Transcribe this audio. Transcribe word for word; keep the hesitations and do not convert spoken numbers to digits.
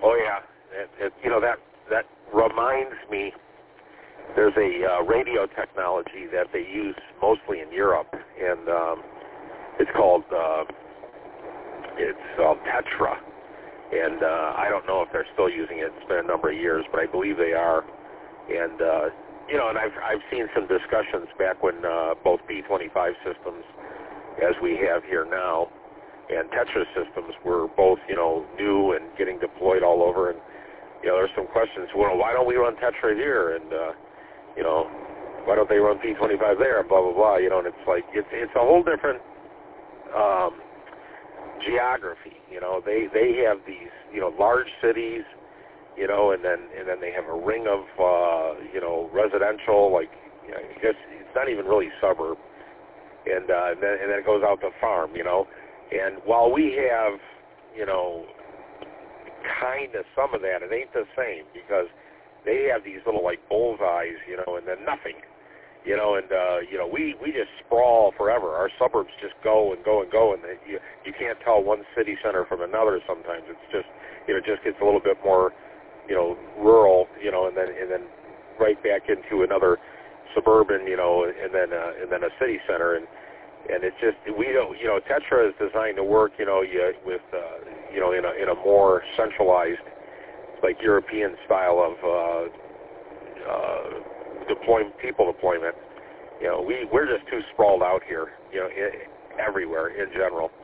Oh yeah, it, it, you know that that reminds me. There's a uh, radio technology that they use mostly in Europe, and um, it's called uh, it's uh, Tetra, and uh, I don't know if they're still using it. It's been a number of years, but I believe they are. And uh, you know, and I've I've seen some discussions back when uh, both B twenty-five systems, as we have here now, and Tetra systems were both, you know, new and getting deployed all over. And you know, there's some questions. Well, why don't we run Tetra here? And uh, you know, why don't they run P twenty-five there? And blah blah blah. You know, and it's like it's it's a whole different um, geography. You know, they they have these, you know, large cities. You know, and then and then they have a ring of uh, you know, residential, like, you know, I guess it's not even really suburb, and uh, and then and then it goes out to farm. You know, and while we have, you know, kind of some of that, it ain't the same, because they have these little like bullseyes, you know, and then nothing, you know, and uh, you know, we we just sprawl forever. Our suburbs just go and go and go, and they, you you can't tell one city center from another. Sometimes it's just, you know, it just gets a little bit more, you know, rural, you know, and then and then right back into another suburban, you know, and then uh, and then a city center, and and it just, we don't, you know, Tetra is designed to work, you know, you, with uh, you know, in a in a more centralized, like European style of uh, uh, deployment, people deployment. You know, we we're just too sprawled out here, you know, I, everywhere in general.